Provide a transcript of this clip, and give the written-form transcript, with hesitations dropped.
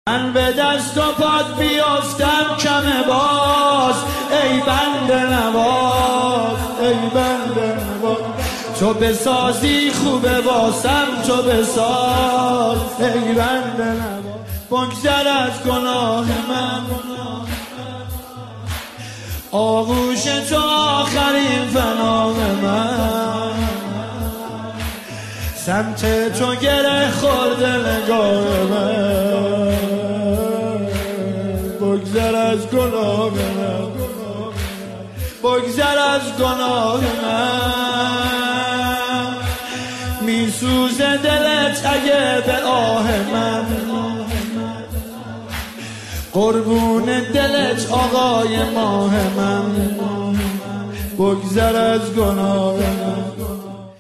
من به دست و پات بیافتم کم باز، ای بنده نواز، ای بنده نواز. تو بسازی خوبه واسم، تو بساز، ای بنده نواز. بگذر از گناه من، آغوش تو آخرین فنای من. سمت تو گره خورده نگاه من، بگذر از گناه من، بگذر از گناه من. میسوزه دلت اگه به آه من، قربون دلت آقای ماه من. بگذر از گناه من.